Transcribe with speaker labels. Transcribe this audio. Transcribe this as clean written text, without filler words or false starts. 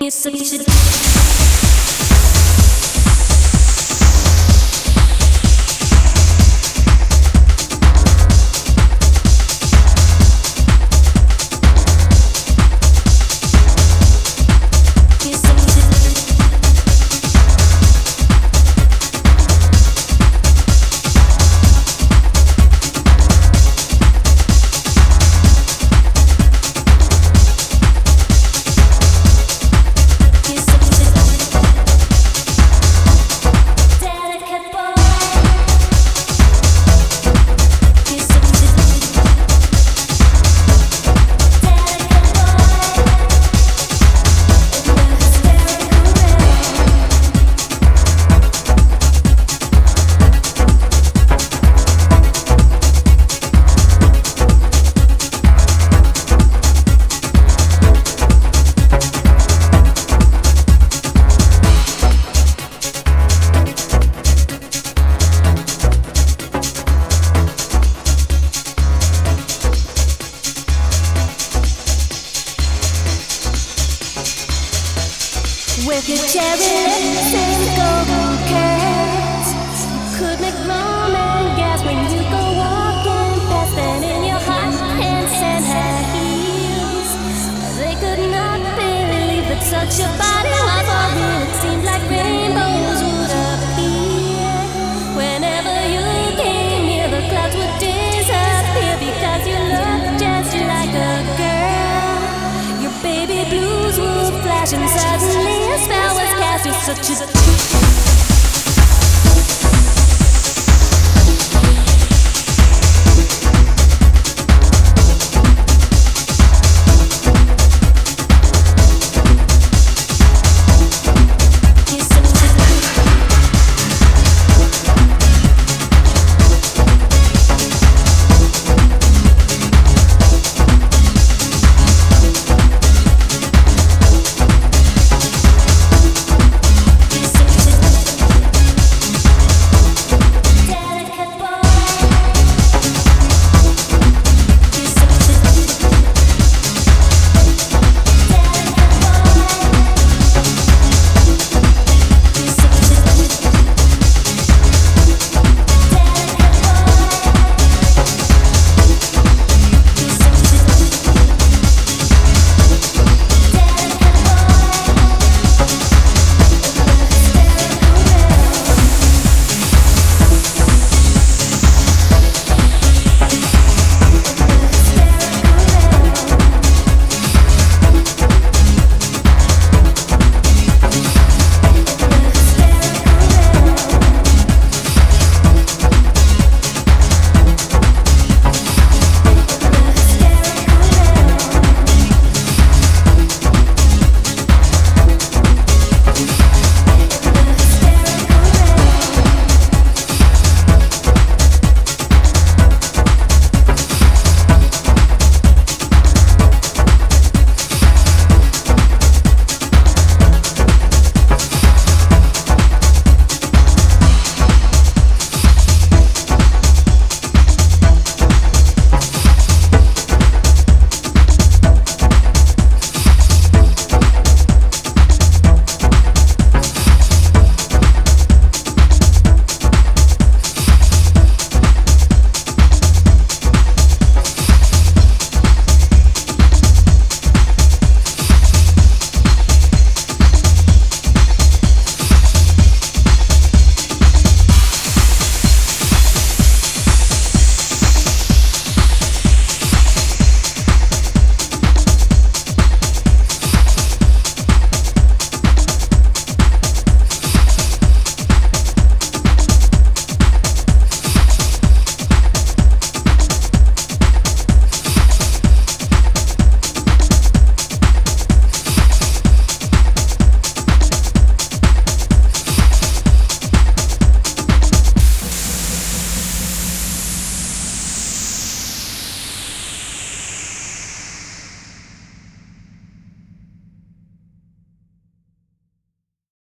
Speaker 1: You're such a with your cherry lips and golden curls, could make Roman gas when you go walking past. And in your hot pants and high heels, they could not believe that such a body was for real. It seemed like rainbows would appear whenever you came near. The clouds would disappear because you looked just like a girl. Your baby blues would flash and suddenly a spell was cast. You're such a